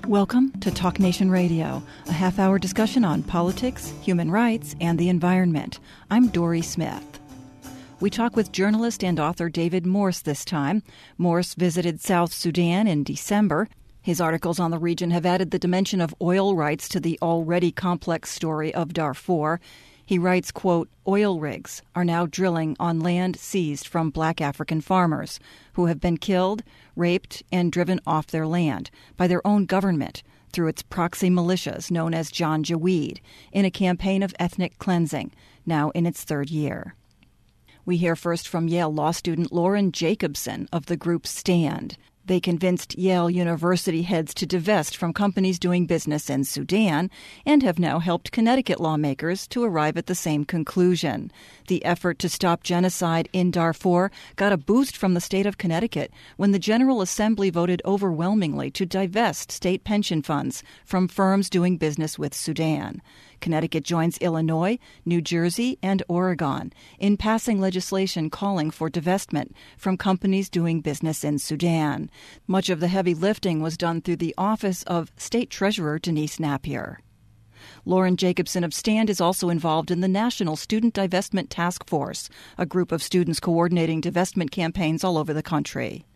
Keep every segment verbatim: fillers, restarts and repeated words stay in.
Welcome to Talk Nation Radio, a half-hour discussion on politics, human rights, and the environment. I'm Dory Smith. We talk with journalist and author David Morse this time. Morse visited South Sudan in December. His articles on the region have added the dimension of oil rights to the already complex story of Darfur. He writes, quote, oil rigs are now drilling on land seized from black African farmers who have been killed, raped, and driven off their land by their own government through its proxy militias known as Janjaweed in a campaign of ethnic cleansing, now in its third year. We hear first from Yale law student Lauren Jacobson of the group STAND. They convinced Yale University heads to divest from companies doing business in Sudan and have now helped Connecticut lawmakers to arrive at the same conclusion. The effort to stop genocide in Darfur got a boost from the state of Connecticut when the General Assembly voted overwhelmingly to divest state pension funds from firms doing business with Sudan. Connecticut joins Illinois, New Jersey, and Oregon in passing legislation calling for divestment from companies doing business in Sudan. Much of the heavy lifting was done through the office of State Treasurer Denise Napier. Lauren Jacobson of STAND is also involved in the National Student Divestment Task Force, a group of students coordinating divestment campaigns all over the country.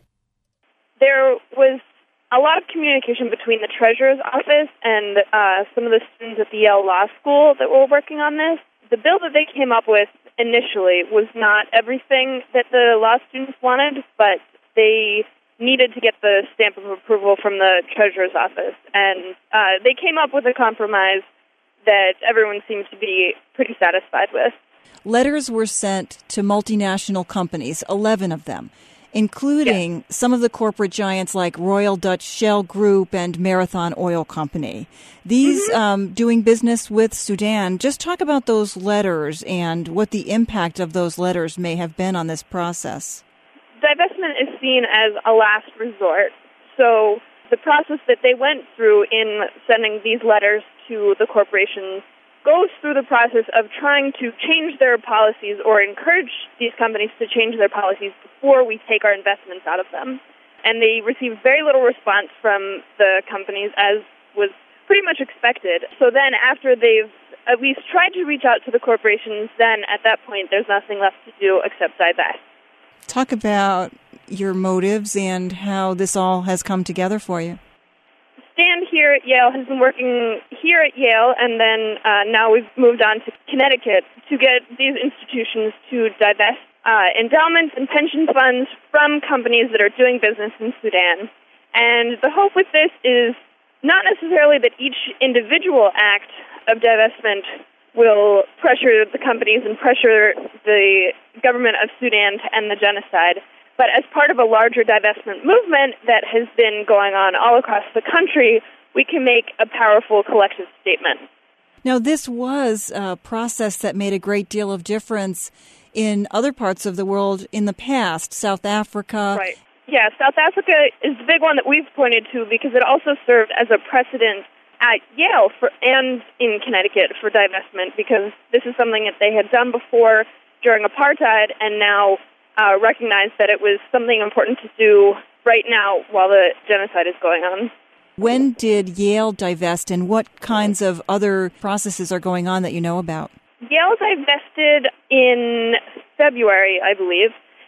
There was a lot of communication between the Treasurer's office and uh, some of the students at the Yale Law School that were working on this. The bill that they came up with initially was not everything that the law students wanted, but they needed to get the stamp of approval from the Treasurer's office. And uh, they came up with a compromise that everyone seems to be pretty satisfied with. Letters were sent to multinational companies, eleven of them, including yes. some of the corporate giants like Royal Dutch Shell Group and Marathon Oil Company. These mm-hmm. um, doing business with Sudan. Just talk about those letters and what the impact of those letters may have been on this process. Divestment is seen as a last resort. So the process that they went through in sending these letters to the corporations goes through the process of trying to change their policies or encourage these companies to change their policies before we take our investments out of them. And they received very little response from the companies, as was pretty much expected. So then after they've at least tried to reach out to the corporations, then at that point there's nothing left to do except divest. Talk about your motives and how this all has come together for you. STAND here at Yale has been working here at Yale, and then uh, now we've moved on to Connecticut to get these institutions to divest uh, endowments and pension funds from companies that are doing business in Sudan. And the hope with this is not necessarily that each individual act of divestment will pressure the companies and pressure the government of Sudan to end the genocide, but as part of a larger divestment movement that has been going on all across the country, we can make a powerful collective statement. Now, this was a process that made a great deal of difference in other parts of the world in the past, South Africa. Right. Yeah, South Africa is the big one that we've pointed to because it also served as a precedent at Yale for, and in Connecticut for divestment, because this is something that they had done before during apartheid and now uh, recognized that it was something important to do right now while the genocide is going on. When did Yale divest, and what kinds of other processes are going on that you know about? Yale divested in February, I believe,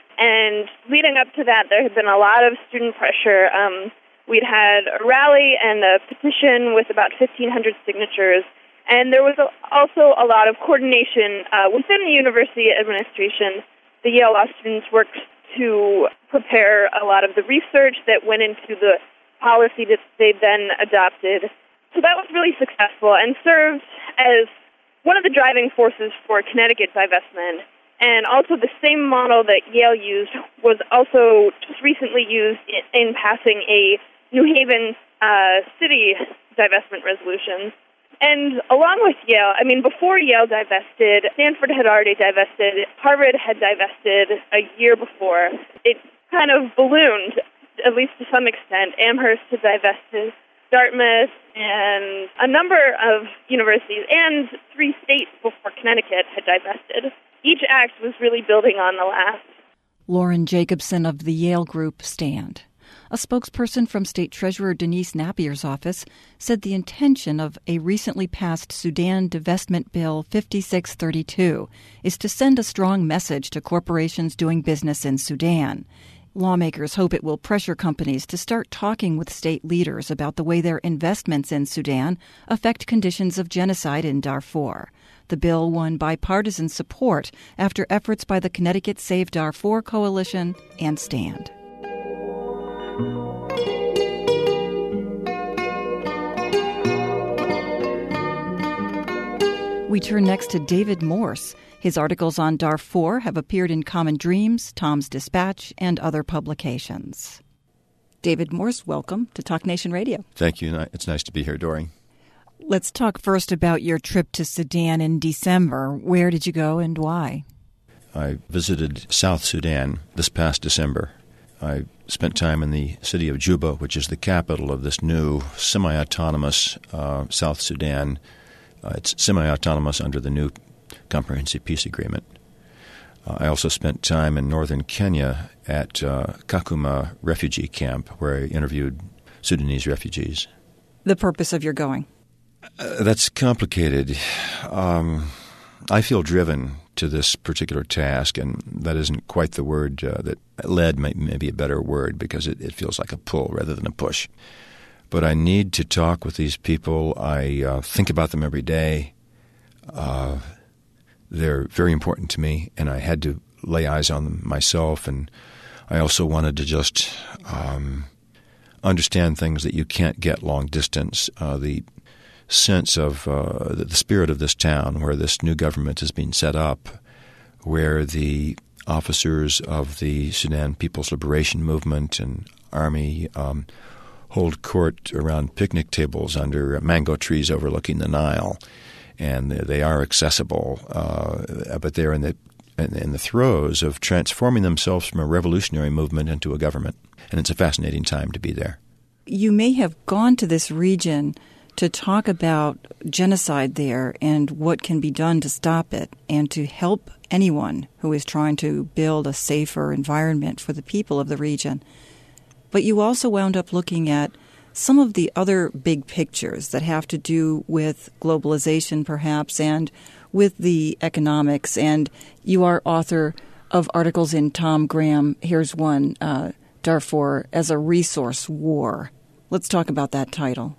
and leading up to that, there had been a lot of student pressure. Um, We'd had a rally and a petition with about fifteen hundred signatures, and there was also a lot of coordination uh, within the university administration. The Yale law students worked to prepare a lot of the research that went into the policy that they then adopted. So that was really successful and served as one of the driving forces for Connecticut divestment. And also the same model that Yale used was also just recently used in, in passing a New Haven uh, city divestment resolution. And along with Yale, I mean, before Yale divested, Stanford had already divested, Harvard had divested a year before. It kind of ballooned, at least to some extent. Amherst had divested, Dartmouth, and a number of universities, and three states before Connecticut had divested. Each act was really building on the last. Lauren Jacobson of the Yale Group STAND. A spokesperson from State Treasurer Denise Napier's office said the intention of a recently passed Sudan Divestment Bill fifty-six thirty-two is to send a strong message to corporations doing business in Sudan. Lawmakers hope it will pressure companies to start talking with state leaders about the way their investments in Sudan affect conditions of genocide in Darfur. The bill won bipartisan support after efforts by the Connecticut Save Darfur Coalition and STAND. We turn next to David Morse. His articles on Darfur have appeared in Common Dreams, Tom's Dispatch, and other publications. David Morse, welcome to Talk Nation Radio. Thank you. It's nice to be here, Dory. Let's talk first about your trip to Sudan in December. Where did you go and why? I visited South Sudan this past December. I spent time in the city of Juba, which is the capital of this new semi-autonomous uh, South Sudan. Uh, it's semi-autonomous under the new Comprehensive Peace Agreement. Uh, I also spent time in northern Kenya at uh, Kakuma refugee camp, where I interviewed Sudanese refugees. The purpose of your going? Uh, that's complicated. Um, I feel driven to this particular task, and that isn't quite the word uh, that led may, may be a better word because it, it feels like a pull rather than a push. But I need to talk with these people. I uh, think about them every day. Uh, they're very important to me, and I had to lay eyes on them myself. And I also wanted to just um, understand things that you can't get long distance. Uh, the sense of uh, the spirit of this town where this new government is being set up, where the officers of the Sudan People's Liberation Movement and Army um, hold court around picnic tables under mango trees overlooking the Nile, and they are accessible, uh, but they're in the in the throes of transforming themselves from a revolutionary movement into a government, and it's a fascinating time to be there. You may have gone to this region to talk about genocide there and what can be done to stop it and to help anyone who is trying to build a safer environment for the people of the region. But you also wound up looking at some of the other big pictures that have to do with globalization, perhaps, and with the economics. And you are author of articles in Tom Graham. Here's one, uh, Darfur as a Resource War. Let's talk about that title.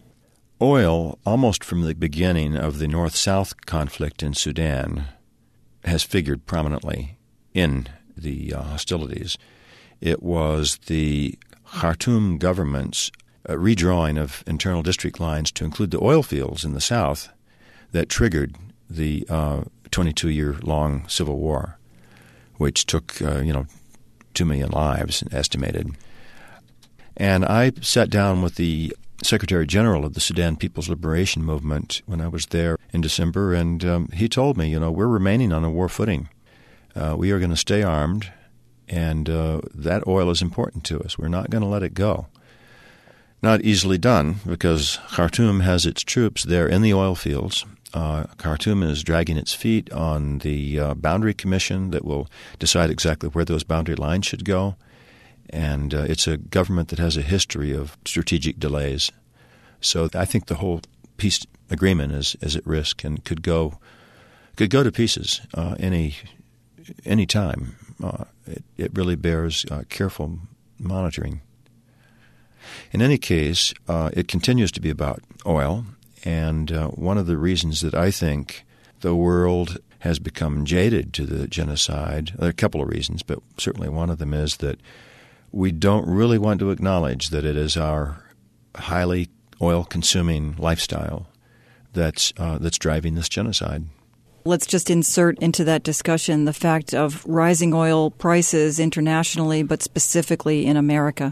Oil, almost from the beginning of the North-South conflict in Sudan, has figured prominently in the uh, hostilities. It was the Khartoum government's uh, redrawing of internal district lines to include the oil fields in the south that triggered the uh, twenty-two-year-long civil war, which took, uh, you know, two million lives estimated. And I sat down with the Secretary General of the Sudan People's Liberation Movement when I was there in December, and um, he told me, you know, we're remaining on a war footing. Uh, we are going to stay armed, and uh, that oil is important to us. We're not going to let it go. Not easily done, because Khartoum has its troops there in the oil fields. Uh, Khartoum is dragging its feet on the uh, boundary commission that will decide exactly where those boundary lines should go. And uh, it's a government that has a history of strategic delays. So I think the whole peace agreement is, is at risk and could go could go to pieces uh, any any time. Uh, it, it really bears uh, careful monitoring. In any case, uh, it continues to be about oil. And uh, one of the reasons that I think the world has become jaded to the genocide, there are a couple of reasons, but certainly one of them is that we don't really want to acknowledge that it is our highly oil-consuming lifestyle that's uh, that's driving this genocide. Let's just insert into that discussion the fact of rising oil prices internationally, but specifically in America.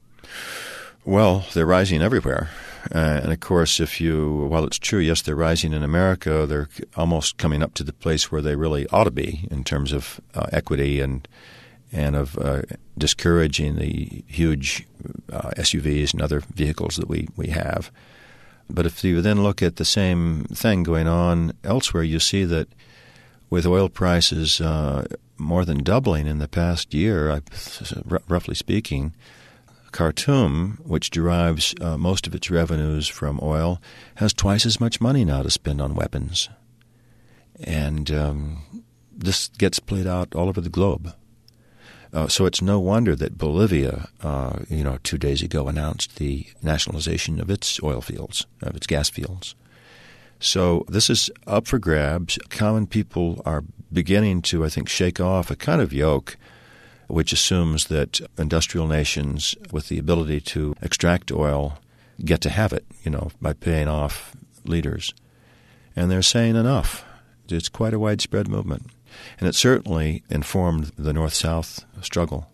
Well, they're rising everywhere. Uh, and, of course, if you, while it's true, yes, they're rising in America, they're almost coming up to the place where they really ought to be in terms of uh, equity and and of uh, discouraging the huge uh, S U Vs and other vehicles that we, we have. But if you then look at the same thing going on elsewhere, you see that with oil prices uh, more than doubling in the past year, r- roughly speaking, Khartoum, which derives uh, most of its revenues from oil, has twice as much money now to spend on weapons. And um, this gets played out all over the globe. Uh, so it's no wonder that Bolivia, uh, you know, two days ago announced the nationalization of its oil fields, of its gas fields. So this is up for grabs. Common people are beginning to, I think, shake off a kind of yoke which assumes that industrial nations with the ability to extract oil get to have it, you know, by paying off leaders. And they're saying enough. It's quite a widespread movement. And it certainly informed the North-South struggle.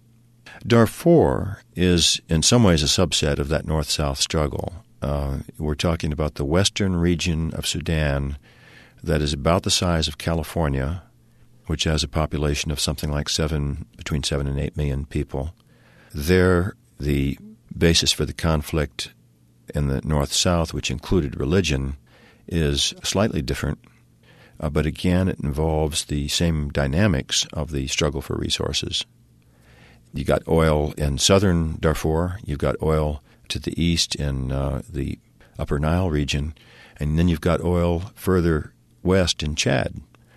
Darfur is in some ways a subset of that North-South struggle. Uh, we're talking about the western region of Sudan that is about the size of California, which has a population of something like seven, between seven and eight million people. There, the basis for the conflict in the North-South, which included religion, is slightly different. Uh, but again, it involves the same dynamics of the struggle for resources. You got oil in southern Darfur, you've got oil to the east in uh, the Upper Nile region, and then you've got oil further west in Chad.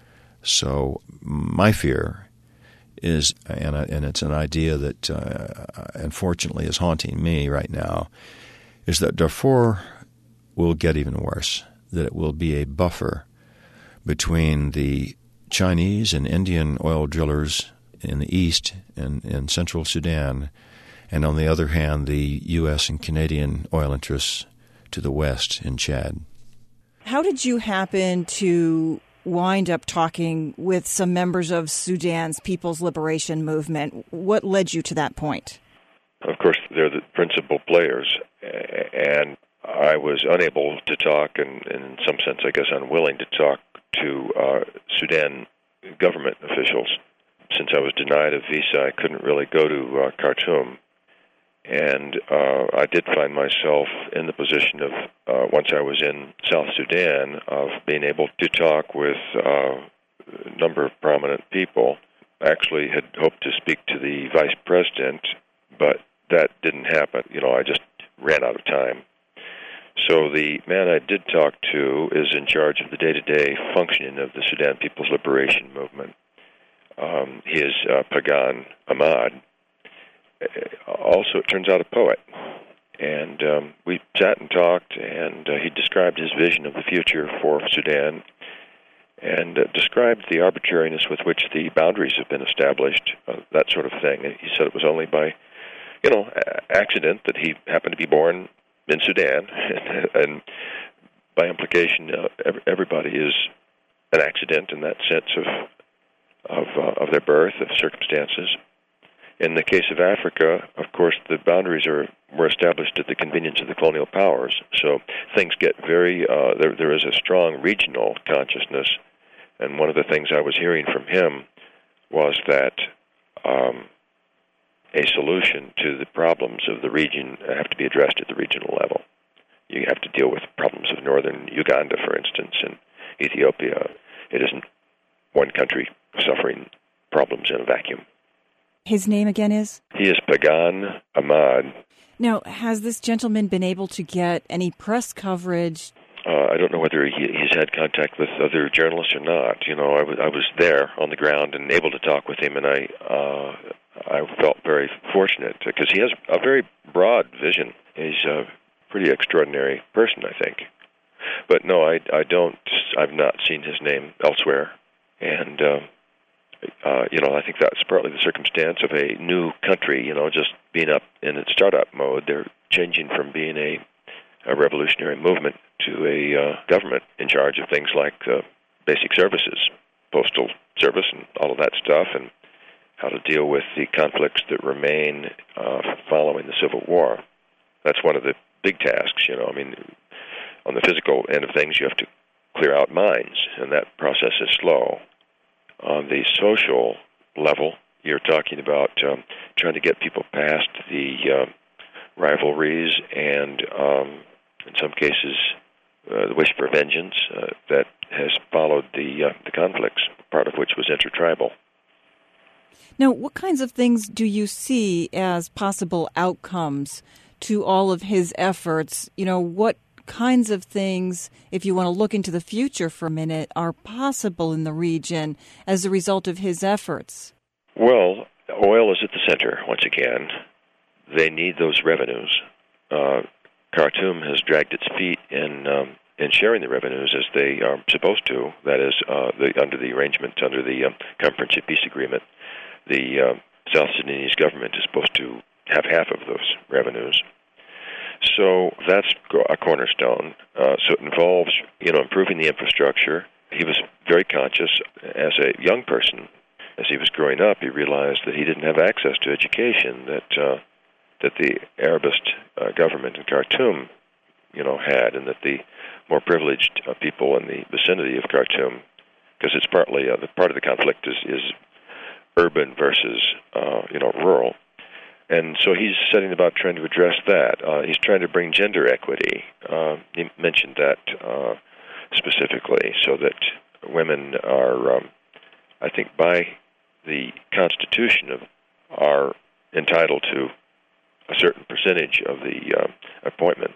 So my fear is, and, and it's an idea that uh, unfortunately is haunting me right now, is that Darfur will get even worse, that it will be a buffer between the Chinese and Indian oil drillers in the east and in central Sudan, and on the other hand, the U S and Canadian oil interests to the west in Chad. How did you happen to wind up talking with some members of Sudan's People's Liberation Movement? What led you to that point? Of course, they're the principal players, and I was unable to talk, and in some sense, I guess, unwilling to talk to uh, Sudan government officials. Since I was denied a visa, I couldn't really go to uh, Khartoum. And uh, I did find myself in the position of, uh, once I was in South Sudan, of being able to talk with uh, a number of prominent people. I actually had hoped to speak to the vice president, but that didn't happen. You know, I just ran out of time. So the man I did talk to is in charge of the day-to-day functioning of the Sudan People's Liberation Movement. Um, he is uh, Pagan Ahmad. Also, it turns out, a poet. And um, we sat and talked, and uh, he described his vision of the future for Sudan and uh, described the arbitrariness with which the boundaries have been established, uh, that sort of thing. And he said it was only by, you know, accident that he happened to be born in Sudan, and by implication, uh, everybody is an accident in that sense of of, uh, of their birth, of circumstances. In the case of Africa, of course, the boundaries are were established at the convenience of the colonial powers. So things get very, uh, there, there is a strong regional consciousness. And one of the things I was hearing from him was that um, a solution to the problems of the region have to be addressed at the regional level. You have to deal with problems of northern Uganda, for instance, and Ethiopia. It isn't one country suffering problems in a vacuum. His name again is? He is Pagan Ahmad. Now, has this gentleman been able to get any press coverage? Uh, I don't know whether he, he's had contact with other journalists or not. You know, I was, I was there on the ground and able to talk with him, and I uh, I felt very fortunate because he has a very broad vision. He's a pretty extraordinary person, I think. But no, I, I don't. I've not seen his name elsewhere, and uh, uh, you know, I think that's partly the circumstance of a new country. You know, just being up in its startup mode, they're changing from being a, a revolutionary movement to a uh, government in charge of things like uh, basic services, postal service, and all of that stuff, and how to deal with the conflicts that remain uh, following the Civil War. That's one of the big tasks, you know. I mean, on the physical end of things, you have to clear out mines, and that process is slow. On the social level, you're talking about um, trying to get people past the uh, rivalries and, um, in some cases, uh, the wish for vengeance uh, that has followed the uh, the conflicts, part of which was intertribal. Now, what kinds of things do you see as possible outcomes to all of his efforts? You know, what kinds of things, if you want to look into the future for a minute, are possible in the region as a result of his efforts? Well, oil is at the center, once again. They need those revenues. Uh, Khartoum has dragged its feet in um, in sharing the revenues as they are supposed to. That is, uh, the, under the arrangement, under the um, Comprehensive Peace Agreement, the uh, South Sudanese government is supposed to have half of those revenues. So that's a cornerstone. Uh, so it involves, you know, improving the infrastructure. He was very conscious as a young person. As he was growing up, he realized that he didn't have access to education that uh, that the Arabist uh, government in Khartoum, you know, had, and that the more privileged uh, people in the vicinity of Khartoum, because it's partly uh, the part of the conflict is, is urban versus uh, you know rural. And so he's setting about trying to address that. Uh, he's trying to bring gender equity. Uh, he mentioned that uh, specifically, so that women are, um, I think, by the Constitution, of, are entitled to a certain percentage of the uh, appointments.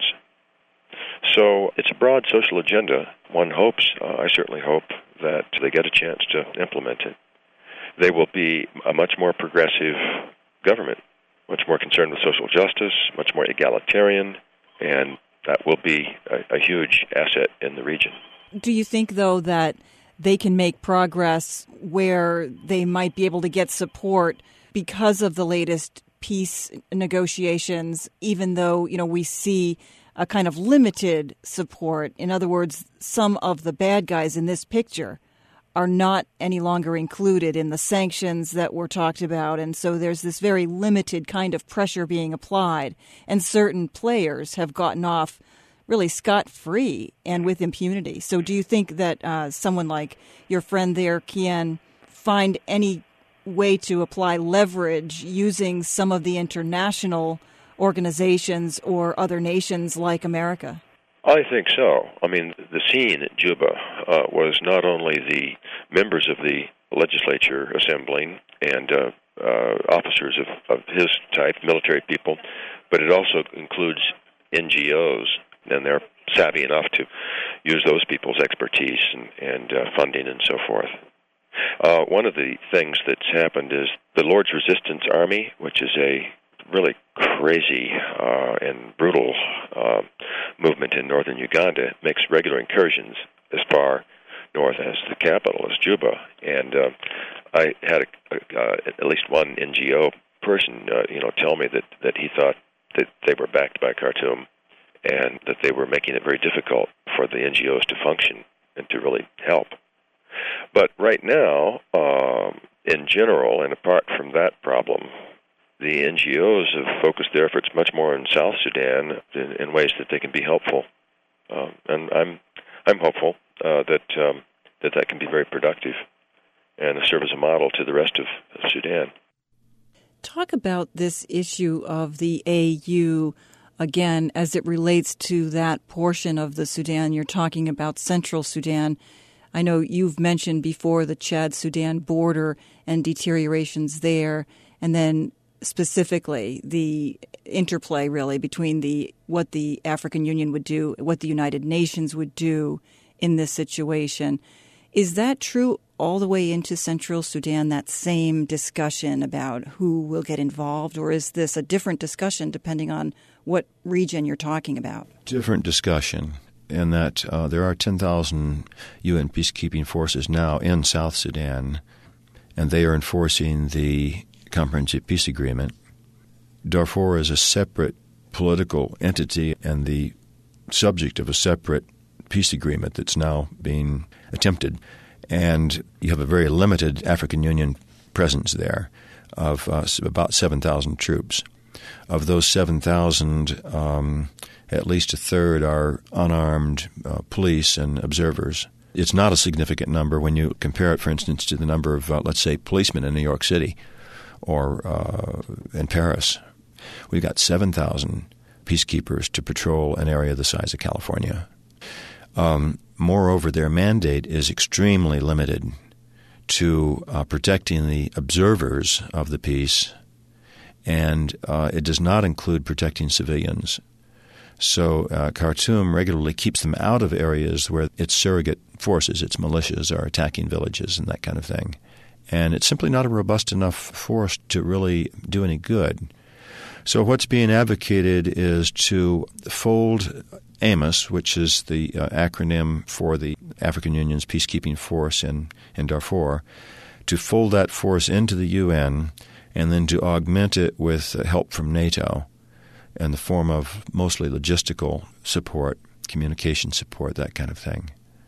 So it's a broad social agenda. One hopes, uh, I certainly hope, that they get a chance to implement it. They will be a much more progressive government, much more concerned with social justice, much more egalitarian, and that will be a, a huge asset in the region. Do you think, though, that they can make progress where they might be able to get support because of the latest peace negotiations, even though, you know, we see a kind of limited support? In other words, some of the bad guys in this picture are not any longer included in the sanctions that were talked about, and so there's this very limited kind of pressure being applied, and certain players have gotten off really scot-free and with impunity. So do you think that uh, someone like your friend there can find any way to apply leverage using some of the international organizations or other nations like America? I think so. I mean, the scene at Juba uh, was not only the members of the legislature assembling and uh, uh, officers of, of his type, military people, but it also includes N G Os, and they're savvy enough to use those people's expertise and, and uh, funding and so forth. Uh, one of the things that's happened is the Lord's Resistance Army, which is a really crazy uh, and brutal uh, movement in northern Uganda, makes regular incursions as far north as the capital, as Juba. And uh, I had a, a, uh, at least one N G O person, uh, you know, tell me that, that he thought that they were backed by Khartoum and that they were making it very difficult for the N G Os to function and to really help. But right now, um, in general, and apart from that problem, the N G Os have focused their efforts much more in South Sudan in, in ways that they can be helpful, um, and I'm I'm hopeful uh, that um, that that can be very productive and serve as a model to the rest of, of Sudan. Talk about this issue of the A U again as it relates to that portion of the Sudan. You're talking about Central Sudan. I know you've mentioned before the Chad-Sudan border and deteriorations there, and then specifically the interplay really between the what the African Union would do, what the United Nations would do in this situation. Is that true all the way into Central Sudan, that same discussion about who will get involved, or is this a different discussion depending on what region you're talking about? Different discussion in that uh, there are ten thousand U N peacekeeping forces now in South Sudan, and they are enforcing the Comprehensive Peace Agreement. Darfur is a separate political entity and the subject of a separate peace agreement that's now being attempted. And you have a very limited African Union presence there of uh, about seven thousand troops. Of those seven thousand, um, at least a third are unarmed uh, police and observers. It's not a significant number when you compare it, for instance, to the number of, uh, let's say, policemen in New York City or uh, in Paris. We've got seven thousand peacekeepers to patrol an area the size of California. Um, moreover, their mandate is extremely limited to uh, protecting the observers of the peace, and uh, it does not include protecting civilians. So uh, Khartoum regularly keeps them out of areas where its surrogate forces, its militias, are attacking villages and that kind of thing. And it's simply not a robust enough force to really do any good. So what's being advocated is to fold AMIS, which is the uh, acronym for the African Union's peacekeeping force in, in Darfur, to fold that force into the U N and then to augment it with uh, help from NATO in the form of mostly logistical support, communication support, that kind of thing.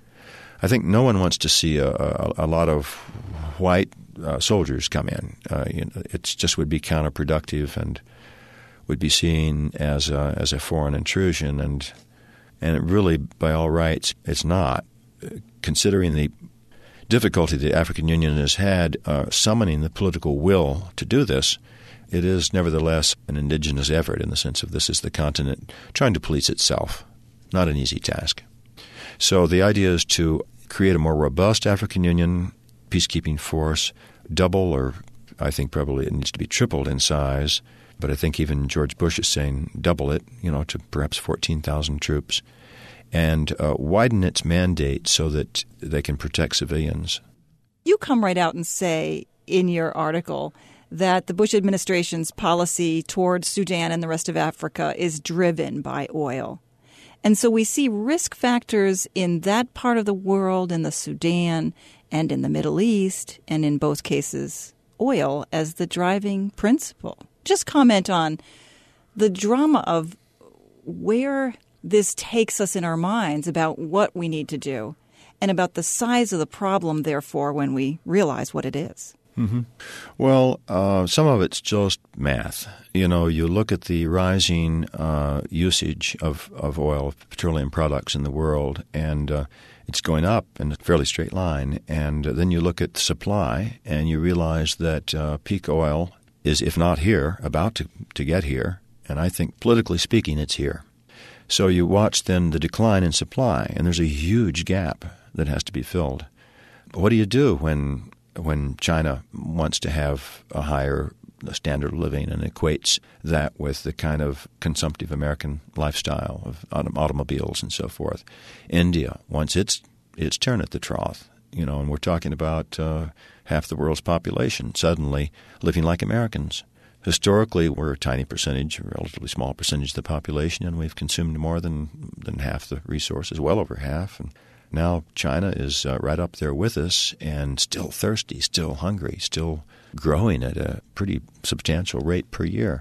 I think no one wants to see a, a, a lot of white uh, soldiers come in. Uh, you know, it just would be counterproductive and would be seen as a, as a foreign intrusion, and and it really, by all rights, it's not. Considering the difficulty the African Union has had uh, summoning the political will to do this, it is nevertheless an indigenous effort in the sense of this is the continent trying to police itself. Not an easy task. So the idea is to create a more robust African Union peacekeeping force, double or I think probably it needs to be tripled in size, but I think even George Bush is saying double it, you know, to perhaps fourteen thousand troops, and uh, widen its mandate so that they can protect civilians. You come right out and say in your article that the Bush administration's policy towards Sudan and the rest of Africa is driven by oil. And so we see risk factors in that part of the world, in the Sudan and in the Middle East, and in both cases, oil as the driving principle. Just comment on the drama of where this takes us in our minds about what we need to do and about the size of the problem, therefore, when we realize what it is. Mm-hmm. Well, uh, some of it's just math. You know, you look at the rising uh, usage of, of oil, of petroleum products in the world, and uh, it's going up in a fairly straight line. And then you look at the supply, and you realize that uh, peak oil is, if not here, about to, to get here. And I think, politically speaking, it's here. So you watch then the decline in supply, and there's a huge gap that has to be filled. But what do you do when when China wants to have a higher standard of living and equates that with the kind of consumptive American lifestyle of autom- automobiles and so forth? India wants its its turn at the trough, you know, and we're talking about uh, half the world's population suddenly living like Americans. Historically, we're a tiny percentage, a relatively small percentage of the population, and we've consumed more than than half the resources, well over half. And now China is uh, right up there with us and still thirsty, still hungry, still growing at a pretty substantial rate per year.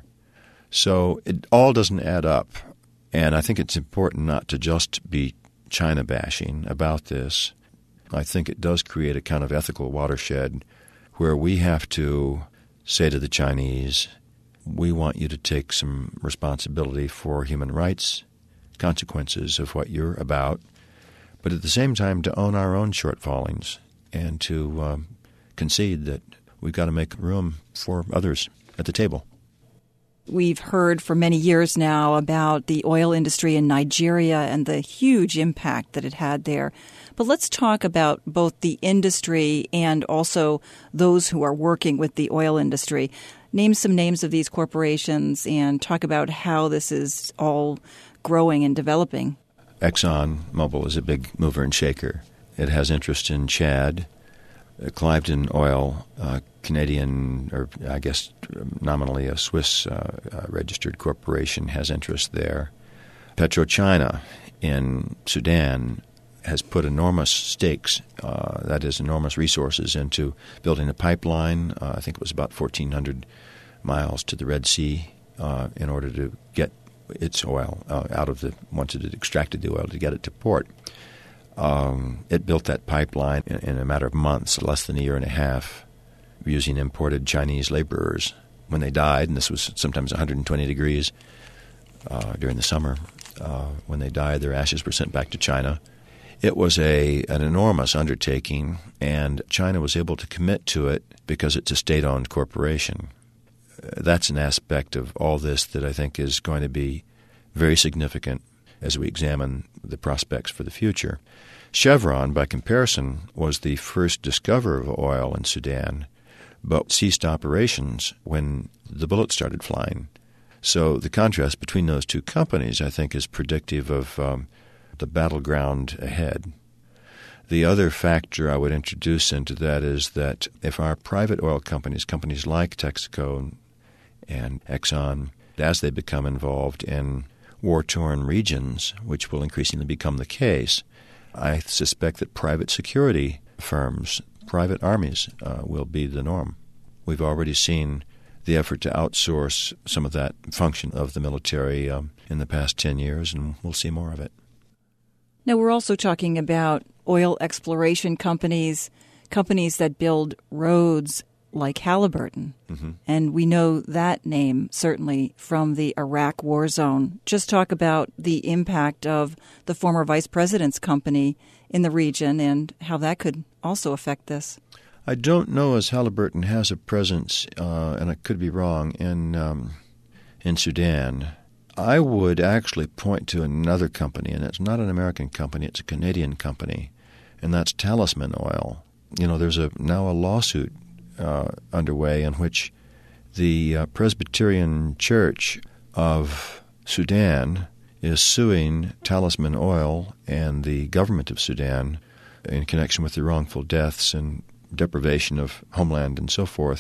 So it all doesn't add up. And I think it's important not to just be China bashing about this. I think it does create a kind of ethical watershed where we have to say to the Chinese, we want you to take some responsibility for human rights, consequences of what you're about, but at the same time to own our own shortfallings and to um, concede that we've got to make room for others at the table. We've heard for many years now about the oil industry in Nigeria and the huge impact that it had there. But let's talk about both the industry and also those who are working with the oil industry. Name some names of these corporations and talk about how this is all growing and developing. ExxonMobil is a big mover and shaker. It has interest in Chad. Uh, Cliveden Oil, uh, Canadian, or I guess nominally a Swiss uh, uh, registered corporation, has interest there. PetroChina in Sudan has put enormous stakes, uh, that is, enormous resources into building a pipeline. Uh, I think it was about fourteen hundred miles to the Red Sea uh, in order to get its oil uh, out of the, once it had extracted the oil, to get it to port. Um, it built that pipeline in, in a matter of months, less than a year and a half, using imported Chinese laborers. When they died, and this was sometimes one hundred twenty degrees uh, during the summer, uh, when they died, their ashes were sent back to China. It was a an enormous undertaking, and China was able to commit to it because it's a state-owned corporation. Uh, that's an aspect of all this that I think is going to be very significant as we examine the prospects for the future. Chevron, by comparison, was the first discoverer of oil in Sudan, but ceased operations when the bullets started flying. So the contrast between those two companies, I think, is predictive of um, the battleground ahead. The other factor I would introduce into that is that if our private oil companies, companies like Texaco and Exxon, as they become involved in war-torn regions, which will increasingly become the case, I suspect that private security firms, private armies, uh, will be the norm. We've already seen the effort to outsource some of that function of the military um, in the past ten years, and we'll see more of it. Now, we're also talking about oil exploration companies, companies that build roads like Halliburton. Mm-hmm. And we know that name certainly from the Iraq war zone. Just talk about the impact of the former vice president's company in the region and how that could also affect this. I don't know as Halliburton has a presence, uh, and I could be wrong, in um, in Sudan. I would actually point to another company, and it's not an American company, it's a Canadian company, and that's Talisman Oil. You know, there's a now a lawsuit uh, underway in which the uh, Presbyterian Church of Sudan is suing Talisman Oil and the government of Sudan in connection with the wrongful deaths and deprivation of homeland and so forth.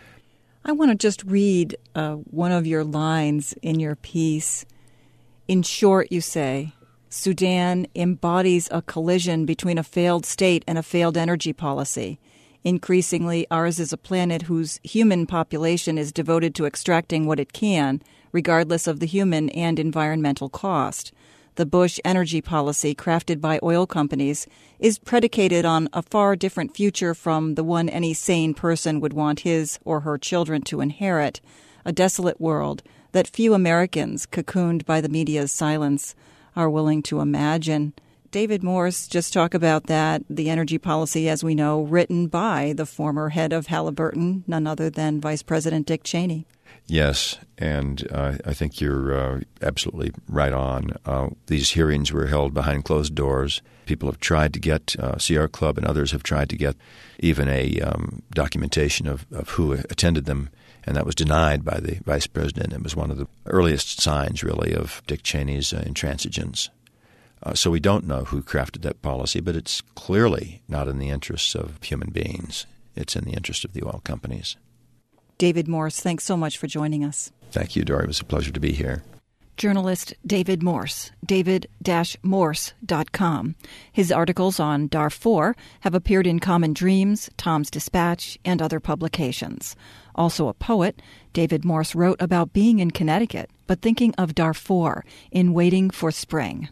I want to just read uh, one of your lines in your piece. In short, you say, Sudan embodies a collision between a failed state and a failed energy policy. Increasingly, ours is a planet whose human population is devoted to extracting what it can, regardless of the human and environmental cost. The Bush energy policy crafted by oil companies is predicated on a far different future from the one any sane person would want his or her children to inherit, a desolate world that few Americans, cocooned by the media's silence, are willing to imagine. David Morse, just talk about that, the energy policy, as we know, written by the former head of Halliburton, none other than Vice President Dick Cheney. Yes, and uh, I think you're uh, absolutely right on. Uh, these hearings were held behind closed doors. People have tried to get, uh, Sierra Club and others have tried to get even a um, documentation of, of who attended them, and that was denied by the vice president. It was one of the earliest signs, really, of Dick Cheney's uh, intransigence. Uh, so we don't know who crafted that policy, but it's clearly not in the interests of human beings. It's in the interest of the oil companies. David Morse, thanks so much for joining us. Thank you, Dory. It was a pleasure to be here. Journalist David Morse, david dash morse dot com. His articles on Darfur have appeared in Common Dreams, Tom's Dispatch, and other publications. Also a poet, David Morse wrote about being in Connecticut, but thinking of Darfur in Waiting for Spring.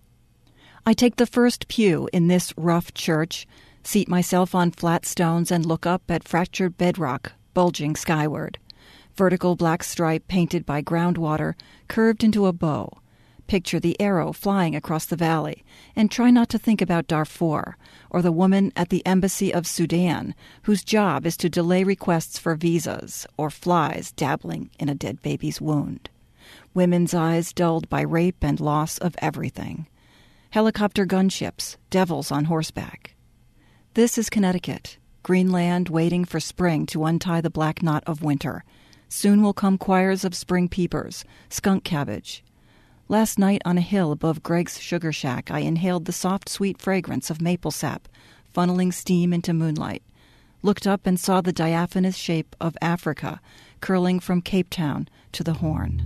I take the first pew in this rough church, seat myself on flat stones and look up at fractured bedrock bulging skyward. Vertical black stripe painted by groundwater curved into a bow. Picture the arrow flying across the valley, and try not to think about Darfur or the woman at the embassy of Sudan whose job is to delay requests for visas or flies dabbling in a dead baby's wound. Women's eyes dulled by rape and loss of everything. Helicopter gunships, devils on horseback. This is Connecticut. Greenland waiting for spring to untie the black knot of winter. Soon will come choirs of spring peepers, skunk cabbage. Last night on a hill above Greg's Sugar Shack, I inhaled the soft, sweet fragrance of maple sap, funneling steam into moonlight. Looked up and saw the diaphanous shape of Africa, curling from Cape Town to the Horn.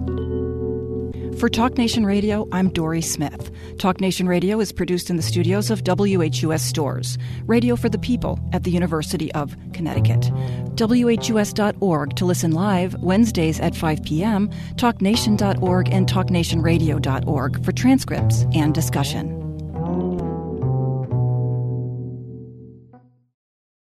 For Talk Nation Radio, I'm Dory Smith. Talk Nation Radio is produced in the studios of W H U S Stores, radio for the people at the University of Connecticut. W H U S dot org to listen live Wednesdays at five p.m., talk nation dot org and talk nation radio dot org for transcripts and discussion.